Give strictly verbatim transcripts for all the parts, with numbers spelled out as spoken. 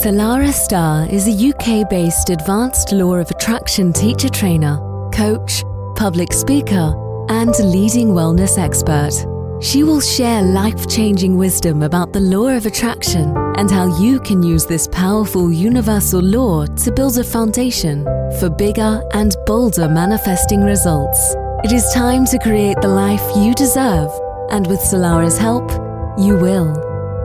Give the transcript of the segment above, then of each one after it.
Solara Starr is a U K-based advanced law of attraction teacher trainer, coach, public speaker, and leading wellness expert. She will share life-changing wisdom about the law of attraction and how you can use this powerful universal law to build a foundation for bigger and bolder manifesting results. It is time to create the life you deserve, and with Solara's help, you will.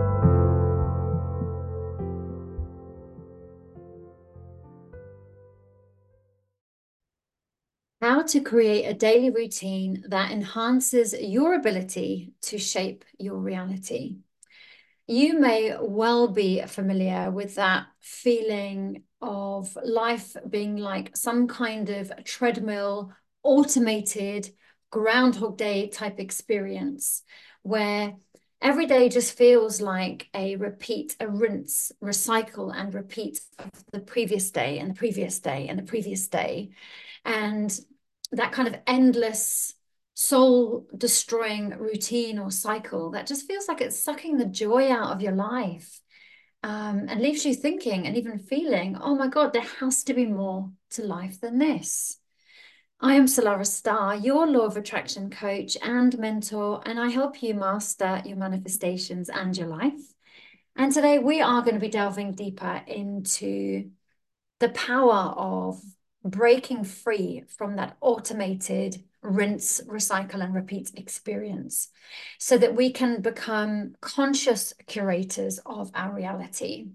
How to create a daily routine that enhances your ability to shape your reality. You may well be familiar with that feeling of life being like some kind of treadmill, automated Groundhog Day type experience, where every day just feels like a repeat, a rinse, recycle, and repeat of the previous day and the previous day and the previous day. And that kind of endless soul destroying routine or cycle that just feels like it's sucking the joy out of your life, um, and leaves you thinking and even feeling, oh my God, there has to be more to life than this. I am Solara Starr, your law of attraction coach and mentor, and I help you master your manifestations and your life. And today we are going to be delving deeper into the power of breaking free from that automated rinse, recycle, and repeat experience so that we can become conscious curators of our reality.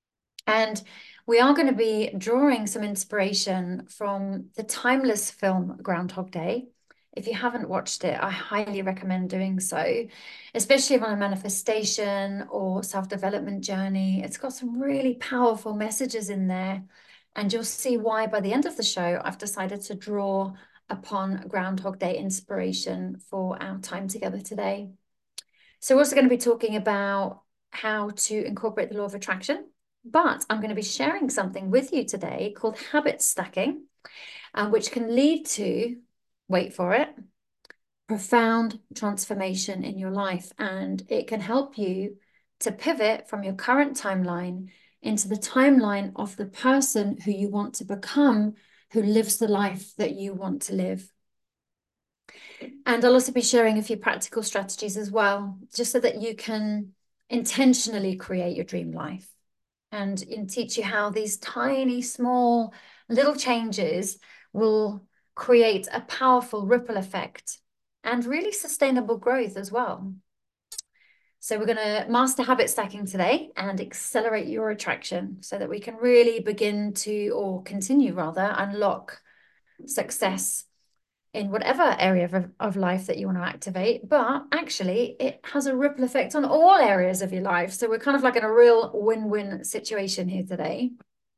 And we are going to be drawing some inspiration from the timeless film Groundhog Day. If you haven't watched it, I highly recommend doing so, especially on a manifestation or self-development journey. It's got some really powerful messages in there. And you'll see why by the end of the show, I've decided to draw upon Groundhog Day inspiration for our time together today. So we're also going to be talking about how to incorporate the law of attraction, but I'm going to be sharing something with you today called habit stacking, uh, which can lead to, wait for it, profound transformation in your life. And it can help you to pivot from your current timeline into the timeline of the person who you want to become, who lives the life that you want to live. And I'll also be sharing a few practical strategies as well, just so that you can intentionally create your dream life, and, and teach you how these tiny, small, little changes will create a powerful ripple effect and really sustainable growth as well. So we're going to master habit stacking today and accelerate your attraction so that we can really begin to, or continue rather, unlock success in whatever area of, of life that you want to activate. But actually, it has a ripple effect on all areas of your life. So we're kind of like in a real win-win situation here today.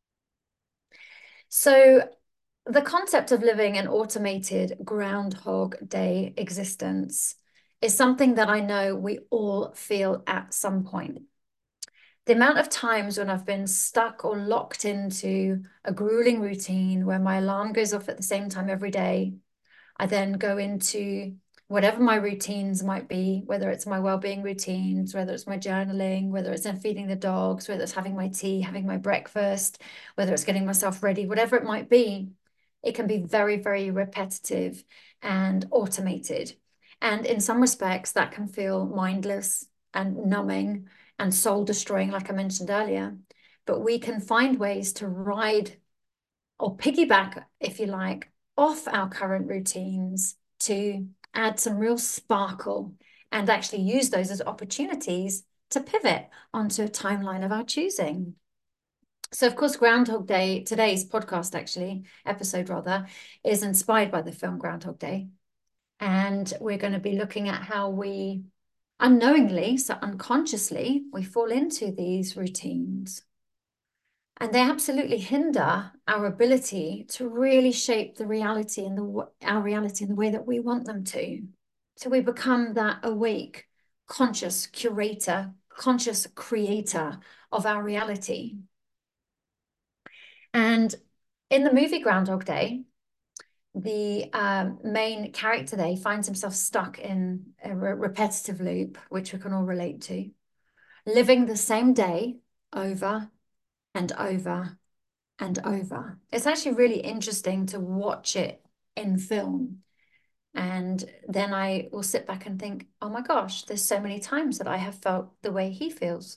So the concept of living an automated Groundhog Day existence is something that I know we all feel at some point. The amount of times when I've been stuck or locked into a grueling routine where my alarm goes off at the same time every day, I then go into whatever my routines might be, whether it's my well-being routines, whether it's my journaling, whether it's feeding the dogs, whether it's having my tea, having my breakfast, whether it's getting myself ready, whatever it might be, it can be very, very repetitive and automated. And in some respects, that can feel mindless and numbing and soul destroying, like I mentioned earlier. But we can find ways to ride or piggyback, if you like, off our current routines to add some real sparkle and actually use those as opportunities to pivot onto a timeline of our choosing. So, of course, Groundhog Day, today's podcast, actually, episode rather, is inspired by the film Groundhog Day. And we're going to be looking at how we unknowingly, so unconsciously, we fall into these routines. And they absolutely hinder our ability to really shape the reality and the our reality in the way that we want them to. So we become that awake, conscious curator, conscious creator of our reality. And in the movie Groundhog Day, the um, main character there finds himself stuck in a re repetitive loop, which we can all relate to, living the same day over and over and over. It's actually really interesting to watch it in film. And then I will sit back and think, oh my gosh, there's so many times that I have felt the way he feels.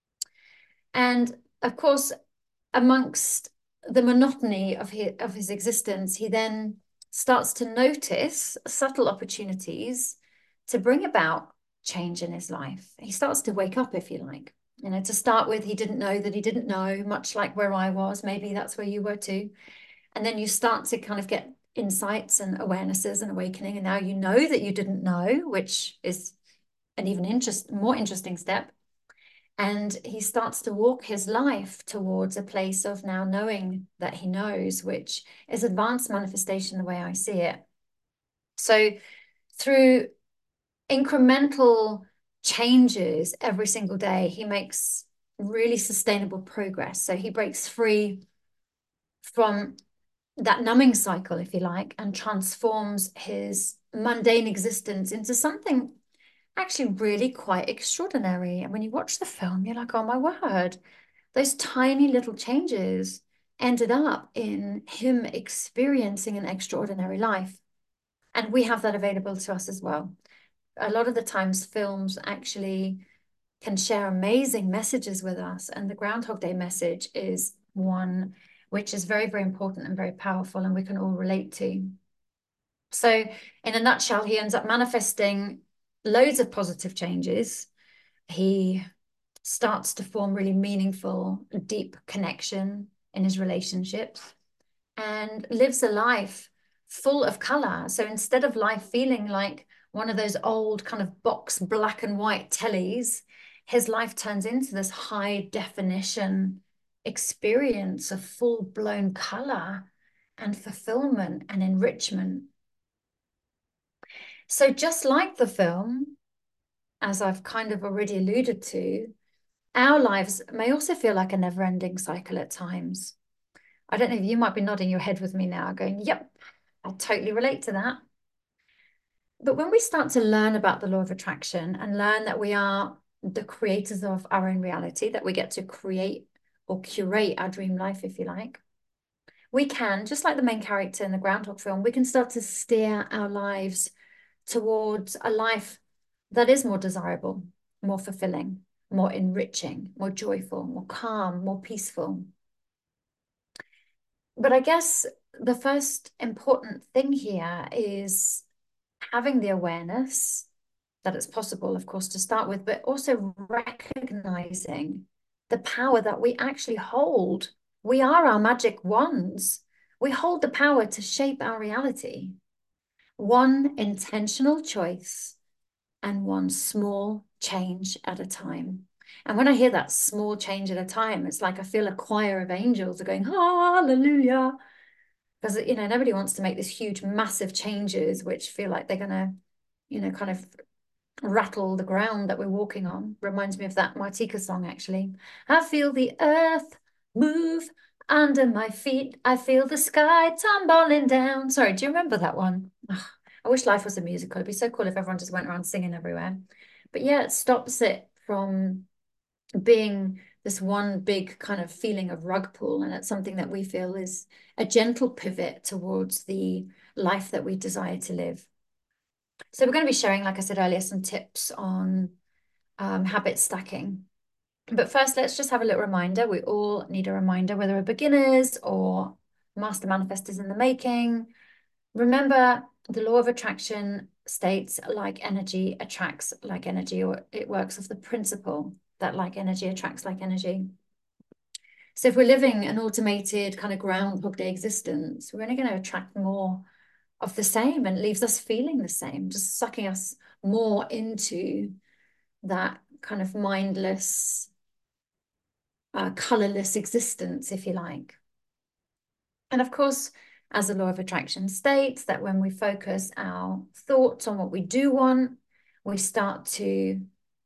And of course, amongst the monotony of his, of his existence, he then starts to notice subtle opportunities to bring about change in his life. He starts to wake up, if you like. You know, to start with, he didn't know that he didn't know, much like where I was. Maybe that's where you were too. And then you start to kind of get insights and awarenesses and awakening. And now you know that you didn't know, which is an even interest, more interesting step. And he starts to walk his life towards a place of now knowing that he knows, which is advanced manifestation the way I see it. So through incremental changes every single day, he makes really sustainable progress. So he breaks free from that numbing cycle, if you like, and transforms his mundane existence into something actually really quite extraordinary. And when you watch the film, you're like, oh my word, those tiny little changes ended up in him experiencing an extraordinary life. And we have that available to us as well. A lot of the times, films actually can share amazing messages with us. And the Groundhog Day message is one which is very, very important and very powerful, and we can all relate to. So, in a nutshell, he ends up manifesting loads of positive changes. He starts to form really meaningful, deep connection in his relationships and lives a life full of color. So instead of life feeling like one of those old kind of box black and white tellies, his life turns into this high definition experience of full blown color and fulfillment and enrichment. So just like the film, as I've kind of already alluded to, our lives may also feel like a never-ending cycle at times. I don't know if you might be nodding your head with me now, going, yep, I totally relate to that. But when we start to learn about the law of attraction and learn that we are the creators of our own reality, that we get to create or curate our dream life, if you like, we can, just like the main character in the Groundhog film, we can start to steer our lives towards a life that is more desirable, more fulfilling, more enriching, more joyful, more calm, more peaceful. But I guess the first important thing here is having the awareness that it's possible, of course, to start with, but also recognizing the power that we actually hold. We are our magic wands. We hold the power to shape our reality. One intentional choice and one small change at a time. And when I hear that small change at a time, it's like I feel a choir of angels are going, hallelujah. Because, you know, nobody wants to make these huge, massive changes, which feel like they're going to, you know, kind of rattle the ground that we're walking on. Reminds me of that Martika song, actually. I feel the earth move under my feet. I feel the sky tumbling down. Sorry, do you remember that one? Ugh, I wish life was a musical. It'd be so cool if everyone just went around singing everywhere. But yeah, it stops it from being this one big kind of feeling of rug pull, and it's something that we feel is a gentle pivot towards the life that we desire to live. So we're going to be sharing, like I said earlier, some tips on um, habit stacking. But first, let's just have a little reminder. We all need a reminder, whether we're beginners or master manifestors in the making. Remember, the law of attraction states like energy attracts like energy, or it works off the principle that like energy attracts like energy. So if we're living an automated kind of Groundhog Day existence, we're only going to attract more of the same, and it leaves us feeling the same, just sucking us more into that kind of mindless, uh, colorless existence, if you like. And of course, as the law of attraction states, that when we focus our thoughts on what we do want, we start to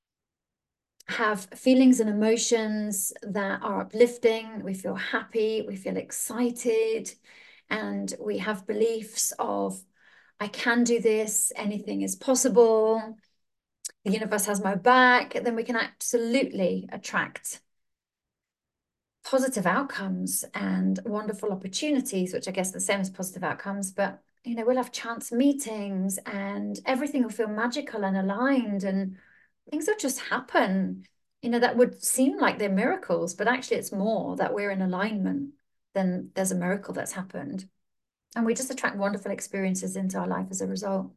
have feelings and emotions that are uplifting. We feel happy, we feel excited, and we have beliefs of, I can do this, anything is possible, the universe has my back. Then we can absolutely attract positive outcomes and wonderful opportunities, which I guess are the same as positive outcomes, but you know, we'll have chance meetings and everything will feel magical and aligned and things will just happen. You know, that would seem like they're miracles, but actually it's more that we're in alignment than there's a miracle that's happened. And we just attract wonderful experiences into our life as a result.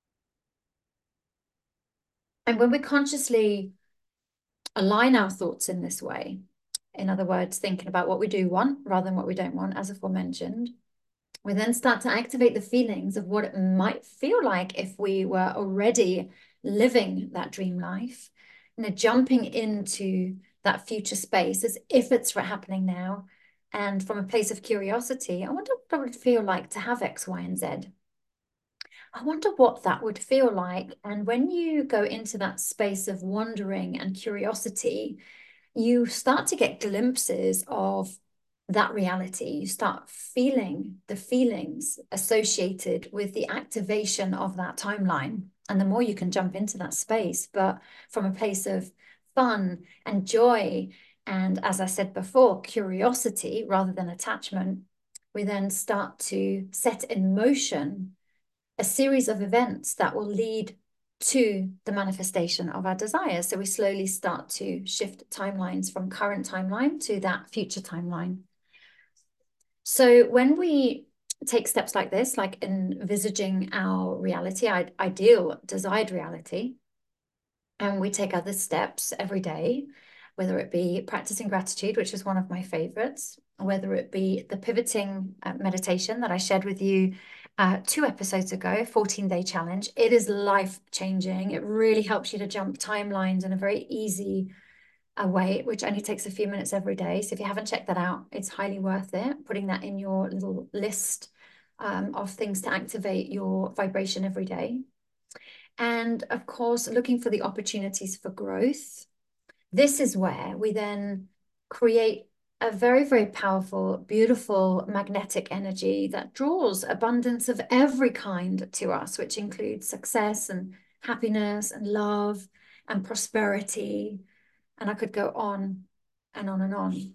And when we consciously align our thoughts in this way, in other words, thinking about what we do want rather than what we don't want, as aforementioned, we then start to activate the feelings of what it might feel like if we were already living that dream life, you know, jumping into that future space as if it's happening now. And from a place of curiosity, I wonder what it would feel like to have X, Y, and Z. I wonder what that would feel like. And when you go into that space of wondering and curiosity, you start to get glimpses of that reality. You start feeling the feelings associated with the activation of that timeline. And the more you can jump into that space, but from a place of fun and joy, and as I said before, curiosity rather than attachment, we then start to set in motion a series of events that will lead to the manifestation of our desires. So we slowly start to shift timelines from current timeline to that future timeline. So when we take steps like this, like envisaging our reality, our ideal desired reality, and we take other steps every day, whether it be practicing gratitude, which is one of my favorites, whether it be the pivoting uh, meditation that I shared with you uh, two episodes ago, fourteen day challenge. It is life-changing. It really helps you to jump timelines in a very easy uh, way, which only takes a few minutes every day. So if you haven't checked that out, it's highly worth it, putting that in your little list um, of things to activate your vibration every day. And of course, looking for the opportunities for growth. This is where we then create a very, very powerful, beautiful magnetic energy that draws abundance of every kind to us, which includes success and happiness and love and prosperity. And I could go on and on and on.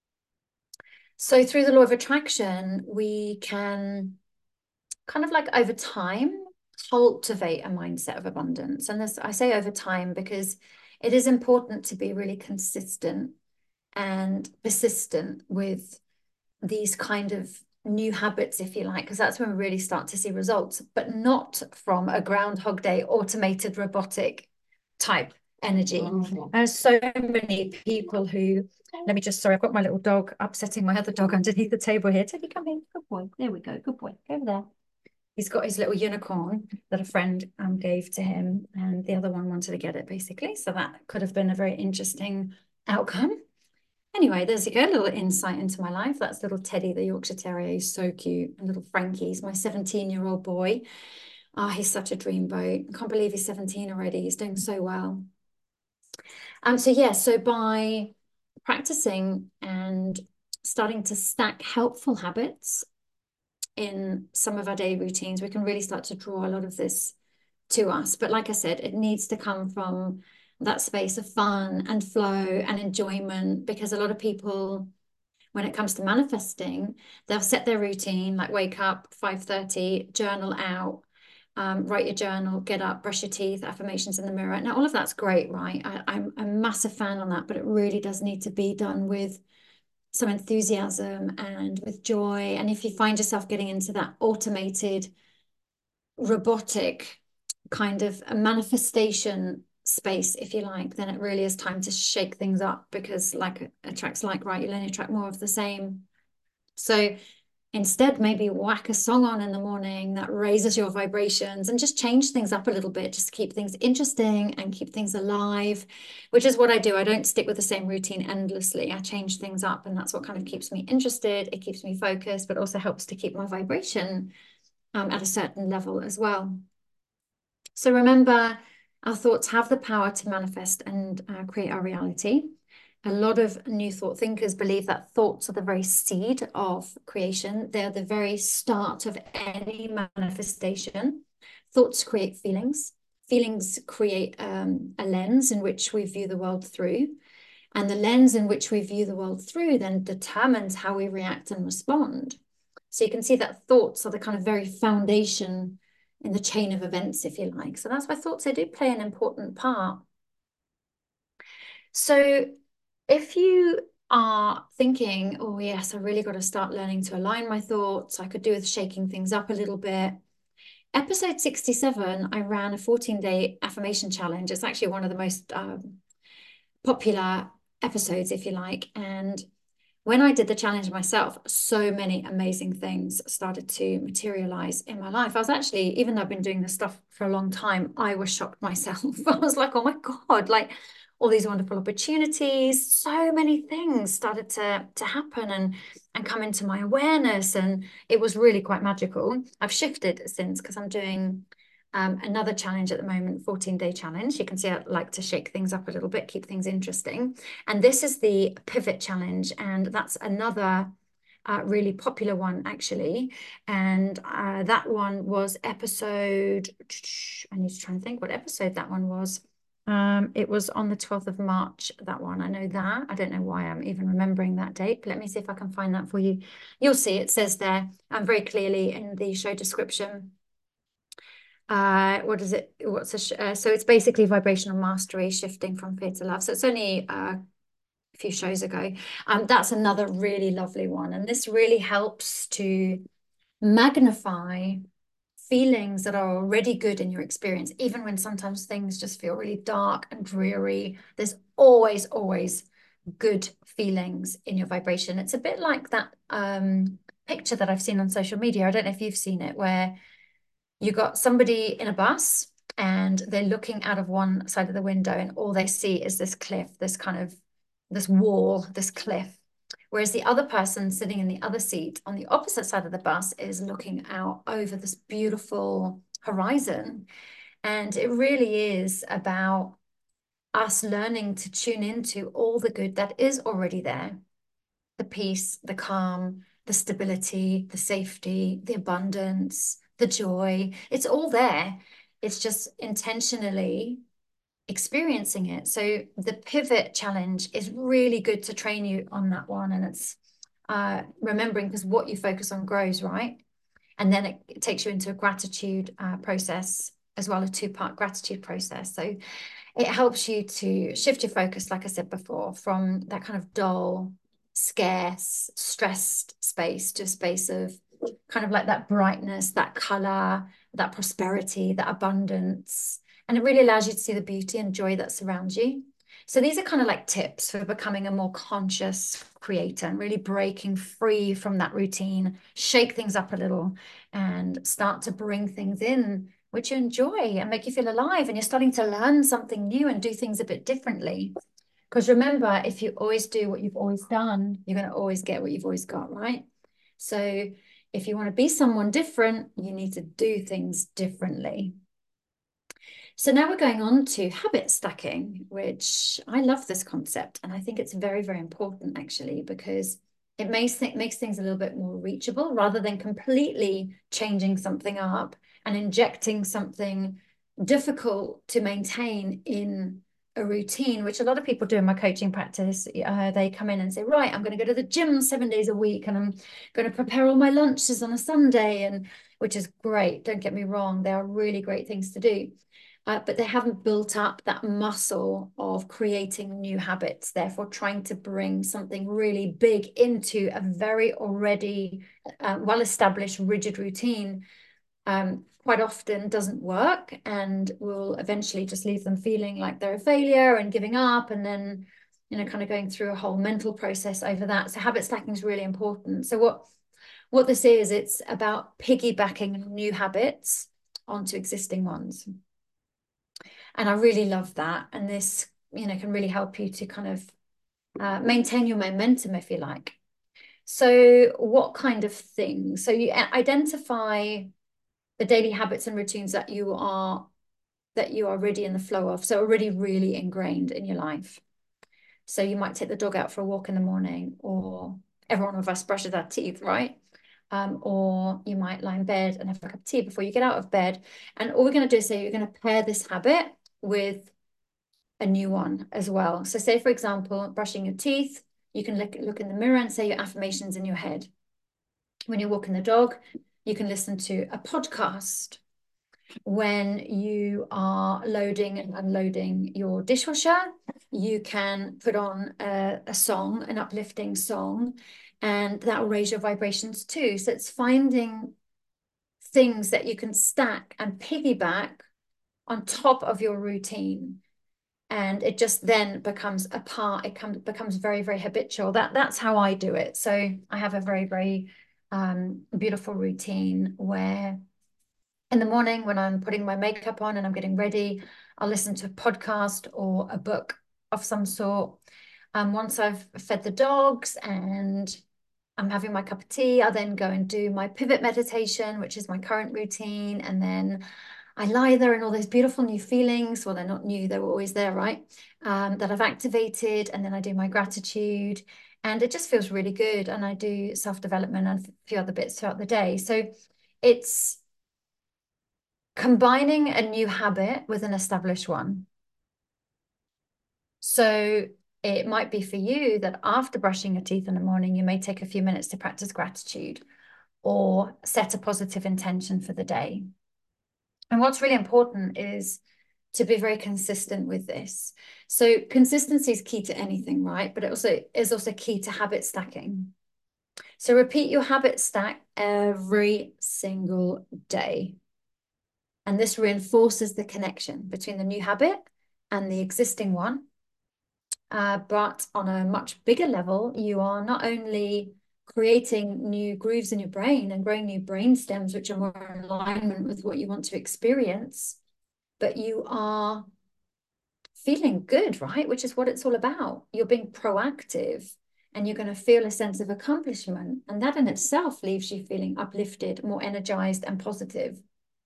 So through the law of attraction, we can kind of like over time cultivate a mindset of abundance. And this, I say over time because it is important to be really consistent and persistent with these kind of new habits, if you like, because that's when we really start to see results, but not from a Groundhog Day automated robotic type energy. Mm-hmm. And so many people who, let me just, sorry, I've got my little dog upsetting my other dog underneath the table here. Teddy, come in. Good boy. There we go. Good boy. Go over there. He's got his little unicorn that a friend um, gave to him, and the other one wanted to get it, basically. So that could have been a very interesting outcome. Anyway, there's you go, a little insight into my life. That's little Teddy, the Yorkshire Terrier. He's so cute. And little Frankie's my seventeen-year-old boy. Ah, oh, he's such a dreamboat. I can't believe he's seventeen already. He's doing so well. Um, so yeah, so by practicing and starting to stack helpful habits in some of our daily routines, we can really start to draw a lot of this to us. But like I said, it needs to come from that space of fun and flow and enjoyment, because a lot of people, when it comes to manifesting, they'll set their routine, like wake up five thirty, journal out, um, write your journal, get up, brush your teeth, affirmations in the mirror. Now, all of that's great, right? I, I'm a massive fan on that, but it really does need to be done with some enthusiasm and with joy. And if you find yourself getting into that automated, robotic kind of a manifestation space, if you like, then it really is time to shake things up, because like attracts like, right? You'll only attract more of the same. So instead, maybe whack a song on in the morning that raises your vibrations and just change things up a little bit, just to keep things interesting and keep things alive, which is what I do. I don't stick with the same routine endlessly. I change things up, and that's what kind of keeps me interested. It keeps me focused, but also helps to keep my vibration um, at a certain level as well. So remember, our thoughts have the power to manifest and uh, create our reality. A lot of New Thought thinkers believe that thoughts are the very seed of creation. They're the very start of any manifestation. Thoughts create feelings. Feelings create um, a lens in which we view the world through. And the lens in which we view the world through then determines how we react and respond. So you can see that thoughts are the kind of very foundation in the chain of events, if you like. So that's why thoughts, they do play an important part. So if you are thinking, oh yes, I really got to start learning to align my thoughts, I could do with shaking things up a little bit. Episode sixty-seven, I ran a fourteen day affirmation challenge. It's actually one of the most um, popular episodes, if you like. And when I did the challenge myself, so many amazing things started to materialize in my life. I was actually, even though I've been doing this stuff for a long time, I was shocked myself. I was like, oh my God, like all these wonderful opportunities, so many things started to, to happen and, and come into my awareness. And it was really quite magical. I've shifted since because I'm doing um, another challenge at the moment, fourteen day challenge. You can see I like to shake things up a little bit, keep things interesting. And this is the Pivot Challenge. And that's another uh, really popular one, actually. And uh, that one was episode, I need to try and think what episode that one was. Um, it was on the twelfth of March, that one. I know that. I don't know why I'm even remembering that date, but let me see if I can find that for you. You'll see it says there um, very clearly in the show description. Uh, what is it? What's a uh, so it's basically vibrational mastery, shifting from fear to love. So it's only uh, a few shows ago. Um, that's another really lovely one, and this really helps to magnify feelings that are already good in your experience, even when sometimes things just feel really dark and dreary. There's always, always good feelings in your vibration. It's a bit like that um, picture that I've seen on social media. I don't know if you've seen it, where you got somebody in a bus and they're looking out of one side of the window and all they see is this cliff, this kind of, this wall, this cliff. Whereas the other person sitting in the other seat on the opposite side of the bus is looking out over this beautiful horizon. And it really is about us learning to tune into all the good that is already there. The peace, the calm, the stability, the safety, the abundance, the joy. It's all there. It's just intentionally experiencing it. So the Pivot Challenge is really good to train you on that one. And it's uh, remembering, because what you focus on grows, right? And then it, it takes you into a gratitude uh, process as well, a two-part gratitude process. So it helps you to shift your focus, like I said before, from that kind of dull, scarce, stressed space to a space of kind of like that brightness, that color, that prosperity, that abundance. And it really allows you to see the beauty and joy that surrounds you. So these are kind of like tips for becoming a more conscious creator and really breaking free from that routine, shake things up a little and start to bring things in which you enjoy and make you feel alive, and you're starting to learn something new and do things a bit differently. Because remember, if you always do what you've always done, you're going to always get what you've always got, right? So if you want to be someone different, you need to do things differently. So now we're going on to habit stacking, which I love this concept. And I think it's very, very important, actually, because it makes, th makes things a little bit more reachable rather than completely changing something up and injecting something difficult to maintain in a routine, which a lot of people do in my coaching practice. Uh, they come in and say, right, I'm going to go to the gym seven days a week and I'm going to prepare all my lunches on a Sunday, and which is great. Don't get me wrong. They are really great things to do. Uh, but they haven't built up that muscle of creating new habits, therefore trying to bring something really big into a very already uh, well-established rigid routine um, quite often doesn't work and will eventually just leave them feeling like they're a failure and giving up, and then, you know, kind of going through a whole mental process over that. So habit stacking is really important. So what, what this is, it's about piggybacking new habits onto existing ones. And I really love that. And this, you know, can really help you to kind of uh, maintain your momentum, if you like. So what kind of things? So you identify the daily habits and routines that you are that you are already in the flow of, so already really ingrained in your life. So you might take the dog out for a walk in the morning, or every one of us brushes our teeth, right? Um, or you might lie in bed and have a cup of tea before you get out of bed. And all we're going to do is say you're going to pair this habit with a new one as well. So say, for example, brushing your teeth, you can look, look in the mirror and say your affirmations in your head. When you're walking the dog, you can listen to a podcast. When you are loading and unloading your dishwasher, you can put on a, a song, an uplifting song, and that will raise your vibrations too. So it's finding things that you can stack and piggyback on top of your routine. And it just then becomes a part, it comes becomes very, very habitual. That that's how I do it. So I have a very, very um, beautiful routine where in the morning when I'm putting my makeup on and I'm getting ready, I'll listen to a podcast or a book of some sort. Um, once I've fed the dogs and I'm having my cup of tea, I'll then go and do my pivot meditation, which is my current routine. And then I lie there in all those beautiful new feelings. Well, they're not new, they were always there, right? Um, that I've activated. And then I do my gratitude. And it just feels really good. And I do self-development and a few other bits throughout the day. So it's combining a new habit with an established one. So it might be for you that after brushing your teeth in the morning, you may take a few minutes to practice gratitude or set a positive intention for the day. And what's really important is to be very consistent with this. So consistency is key to anything, right? But it also is also key to habit stacking. So repeat your habit stack every single day. And this reinforces the connection between the new habit and the existing one. Uh, but on a much bigger level, you are not only creating new grooves in your brain and growing new brain stems, which are more in alignment with what you want to experience, but you are feeling good, right? Which is what it's all about. You're being proactive and you're going to feel a sense of accomplishment. And that in itself leaves you feeling uplifted, more energized and positive.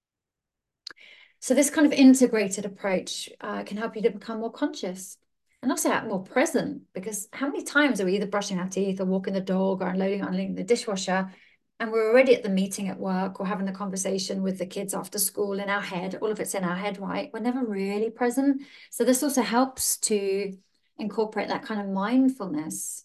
So this kind of integrated approach uh, can help you to become more conscious and also more present, because how many times are we either brushing our teeth or walking the dog or unloading or unloading the dishwasher, and we're already at the meeting at work or having the conversation with the kids after school in our head. All of it's in our head, right? We're never really present. So this also helps to incorporate that kind of mindfulness.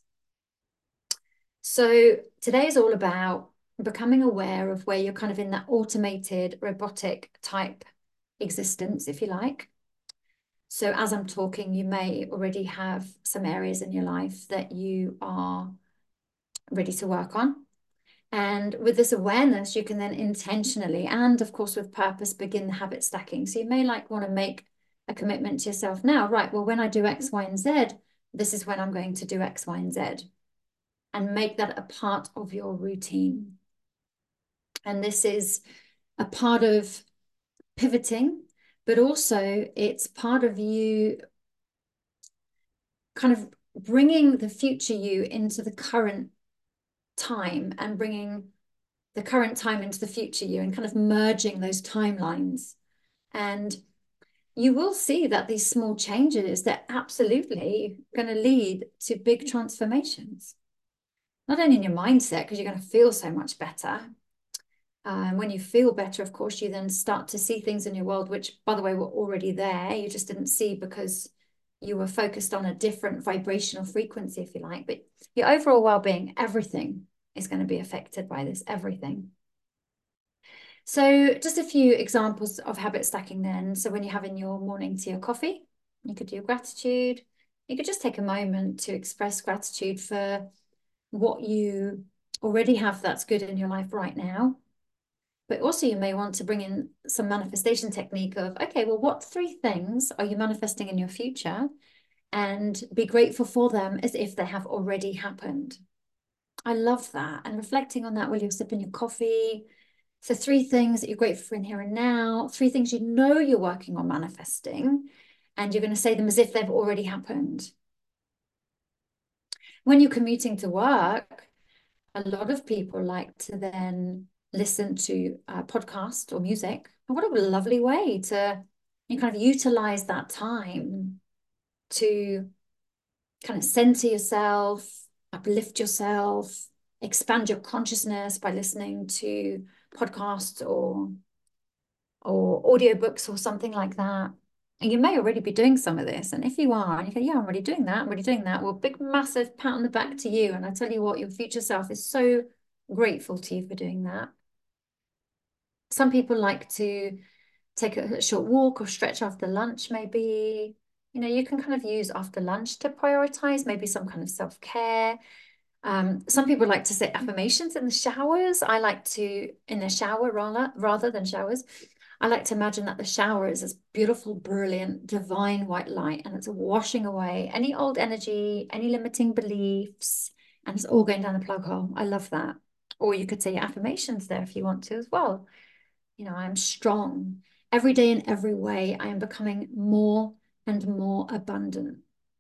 So today is all about becoming aware of where you're kind of in that automated robotic type existence, if you like. So as I'm talking, you may already have some areas in your life that you are ready to work on. And with this awareness, you can then intentionally and of course with purpose begin the habit stacking. So you may like want to make a commitment to yourself now, right? Well, when I do X, Y, and Z, this is when I'm going to do X, Y, and Z, and make that a part of your routine. And this is a part of pivoting, but also it's part of you kind of bringing the future you into the current time and bringing the current time into the future you and kind of merging those timelines. And you will see that these small changes, they're absolutely going to lead to big transformations. Not only in your mindset, because you're going to feel so much better. And um, when you feel better, of course, you then start to see things in your world, which, by the way, were already there. You just didn't see because you were focused on a different vibrational frequency, if you like. But your overall well-being, everything is going to be affected by this, everything. So just a few examples of habit stacking then. So when you're having your morning tea or coffee, you could do gratitude. You could just take a moment to express gratitude for what you already have that's good in your life right now. But also you may want to bring in some manifestation technique of, okay, well, what three things are you manifesting in your future? And be grateful for them as if they have already happened. I love that. And reflecting on that while you're sipping your coffee. So three things that you're grateful for in here and now, three things you know you're working on manifesting, and you're going to say them as if they've already happened. When you're commuting to work, a lot of people like to then listen to a podcast or music. And what a lovely way to you kind of utilize that time to kind of center yourself, uplift yourself, expand your consciousness by listening to podcasts or or audiobooks or something like that. And you may already be doing some of this. And if you are, and you go, yeah, I'm already doing that, I'm already doing that. Well, big, massive pat on the back to you. And I tell you what, your future self is so grateful to you for doing that. Some people like to take a short walk or stretch after lunch, maybe. You know, you can kind of use after lunch to prioritize maybe some kind of self-care. Um, some people like to say affirmations in the showers. I like to, in the shower rather, rather than showers. I like to imagine that the shower is this beautiful, brilliant, divine white light, and it's washing away any old energy, any limiting beliefs, and it's all going down the plug hole. I love that. Or you could say affirmations there if you want to as well. You know, I'm strong. Every day in every way, I am becoming more and more abundant.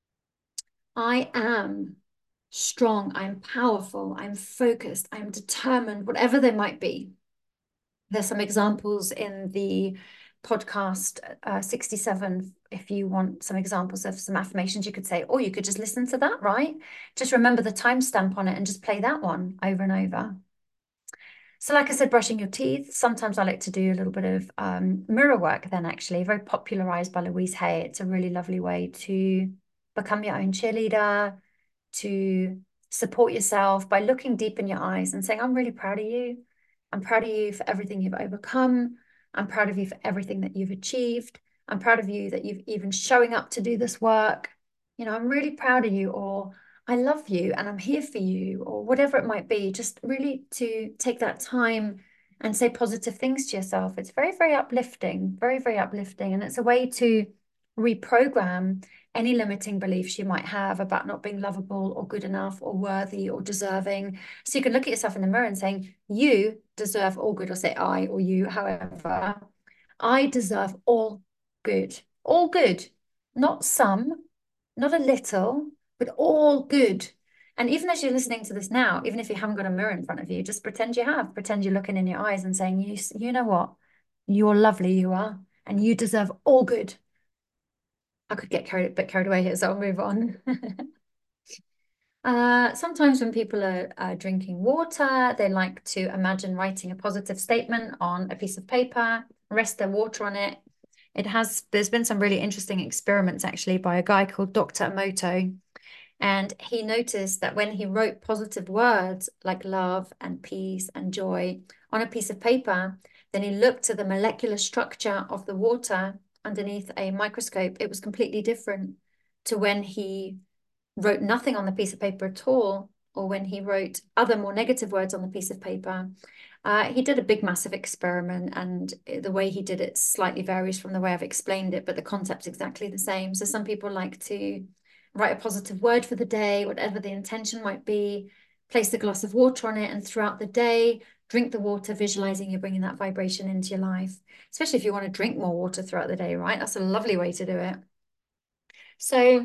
I am strong. I'm powerful. I'm focused. I'm determined, whatever they might be. There's some examples in the podcast uh, sixty-seven. If you want some examples of some affirmations, you could say, or you could just listen to that, right? Just remember the timestamp on it and just play that one over and over. So like I said, brushing your teeth. Sometimes I like to do a little bit of um, mirror work then actually, very popularized by Louise Hay. It's a really lovely way to become your own cheerleader, to support yourself by looking deep in your eyes and saying, I'm really proud of you. I'm proud of you for everything you've overcome. I'm proud of you for everything that you've achieved. I'm proud of you that you've even showing up to do this work. You know, I'm really proud of you, or I love you and I'm here for you, or whatever it might be. Just really to take that time and say positive things to yourself. It's very, very uplifting, very, very uplifting. And it's a way to reprogram any limiting beliefs you might have about not being lovable or good enough or worthy or deserving. So you can look at yourself in the mirror and saying, you deserve all good, or say I or you, however. I deserve all good, all good, not some, not a little, but all good. And even as you're listening to this now, even if you haven't got a mirror in front of you, just pretend you have. Pretend you're looking in your eyes and saying, you, you know what? You're lovely, you are, and you deserve all good. I could get carried a bit carried away here, so I'll move on. Uh, sometimes when people are uh, drinking water, they like to imagine writing a positive statement on a piece of paper, rest their water on it. It has, there's been some really interesting experiments actually by a guy called Doctor Emoto. And he noticed that when he wrote positive words like love and peace and joy on a piece of paper, then he looked at the molecular structure of the water underneath a microscope. It was completely different to when he wrote nothing on the piece of paper at all, or when he wrote other more negative words on the piece of paper. Uh, he did a big, massive experiment, and the way he did it slightly varies from the way I've explained it, but the concept's exactly the same. So some people like to write a positive word for the day, whatever the intention might be, place a glass of water on it, and throughout the day, drink the water, visualizing you're bringing that vibration into your life, especially if you want to drink more water throughout the day, right? That's a lovely way to do it. So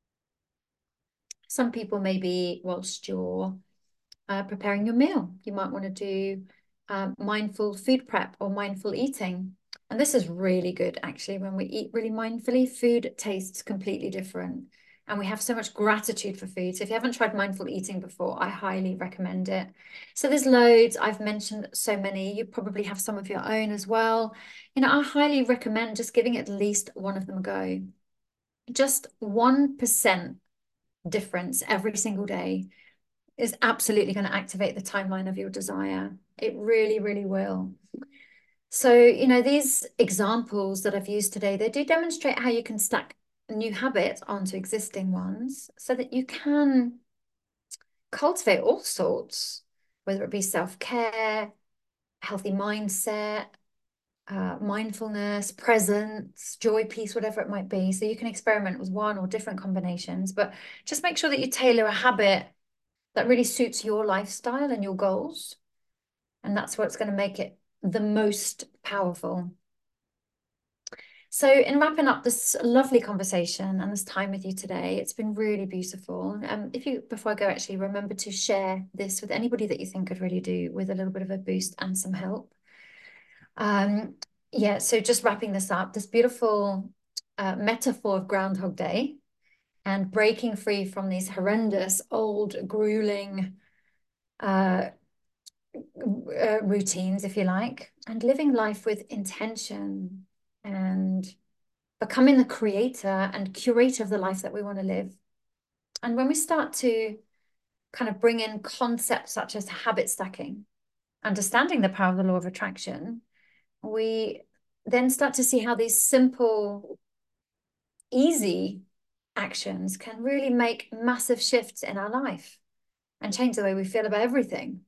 some people maybe whilst you're uh, preparing your meal, you might want to do uh, mindful food prep or mindful eating. And this is really good, actually. When we eat really mindfully, food tastes completely different. And we have so much gratitude for food. So if you haven't tried mindful eating before, I highly recommend it. So there's loads. I've mentioned so many. You probably have some of your own as well. You know, I highly recommend just giving at least one of them a go. Just one percent difference every single day is absolutely going to activate the timeline of your desire. It really, really will. So, you know, these examples that I've used today, they do demonstrate how you can stack new habits onto existing ones so that you can cultivate all sorts, whether it be self-care, healthy mindset, uh, mindfulness, presence, joy, peace, whatever it might be. So you can experiment with one or different combinations, but just make sure that you tailor a habit that really suits your lifestyle and your goals. And that's what's going to make it the most powerful. So in wrapping up this lovely conversation and this time with you today, it's been really beautiful. Um, if you, before I go, actually remember to share this with anybody that you think could really do with a little bit of a boost and some help. Um, yeah, so just wrapping this up, this beautiful uh, metaphor of Groundhog Day and breaking free from these horrendous, old, grueling uh, uh, routines, if you like, and living life with intention and becoming the creator and curator of the life that we want to live. And when we start to kind of bring in concepts such as habit stacking, understanding the power of the law of attraction, we then start to see how these simple, easy actions can really make massive shifts in our life and change the way we feel about everything.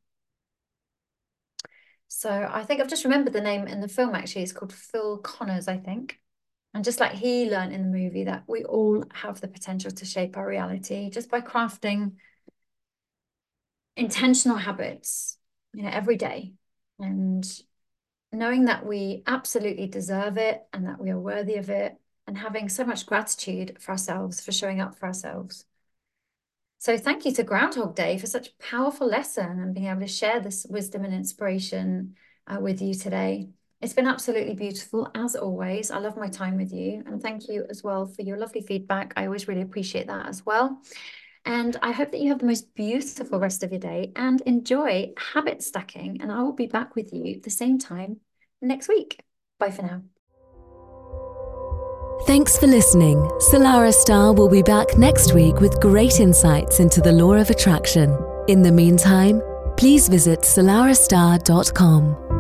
So I think I've just remembered the name in the film, actually. It's called Phil Connors, I think. And just like he learned in the movie, that we all have the potential to shape our reality just by crafting intentional habits, you know, every day, and knowing that we absolutely deserve it and that we are worthy of it, and having so much gratitude for ourselves, for showing up for ourselves. So thank you to Groundhog Day for such a powerful lesson and being able to share this wisdom and inspiration uh, with you today. It's been absolutely beautiful, as always. I love my time with you. And thank you as well for your lovely feedback. I always really appreciate that as well. And I hope that you have the most beautiful rest of your day and enjoy habit stacking. And I will be back with you at the same time next week. Bye for now. Thanks for listening. Solara Star will be back next week with great insights into the law of attraction. In the meantime, please visit solara star dot com.